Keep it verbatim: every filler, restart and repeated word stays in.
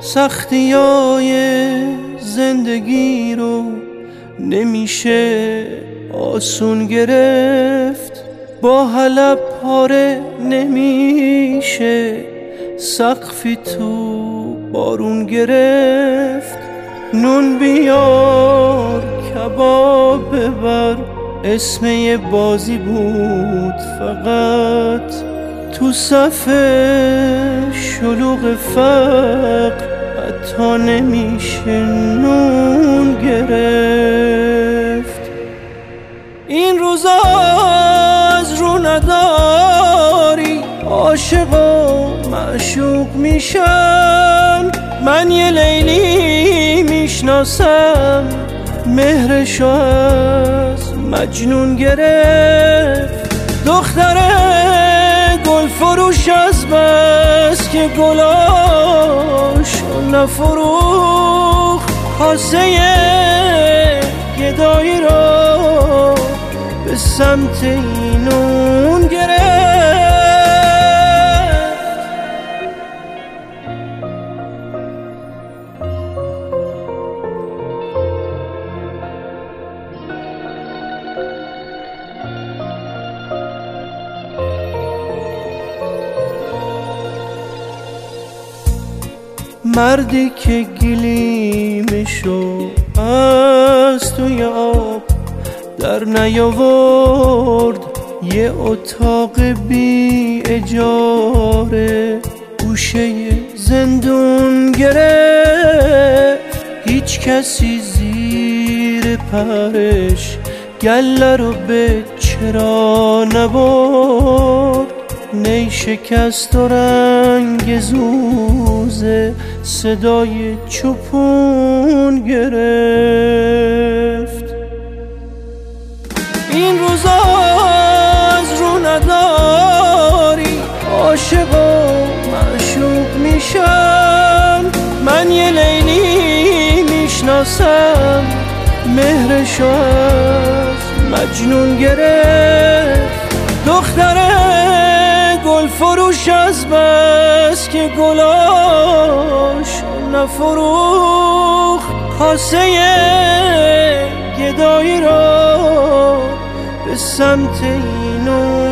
سختیای زندگی رو نمیشه آسون گرفت، با حلب پاره نمیشه سقفی تو بارون گرفت. نون بیار کباب ببر، اسم یه بازی بود فقط تو صف شلوغ فقر حتی نمیشه نون گرفت. این روزا از رو نداری عاشق و معشوق میشن، من یه لیلی میشناسم مهرشو از مجنون گرفت. دختره گل فروش از بس که گلاشو نفروخت، کاسه گدایی رو به سمت اینون گرفت. مردی که گلیمشو از توی آب در نیاورد، یه اتاق بی اجاره گوشه زندون گرفت. هیچ کسی زیر پرش گله رو به چرا نبرد، نی شکست و رنگ زوزه صدای چوپون گرفت. این روزا از رو نداری عاشق و معشوق میشن، من یه لیلی میشناسم مهرشو از مجنون گرفت. دختره گل فروش از بس که گلاش نفروخت، کاسه گدایی رو به سمت اینو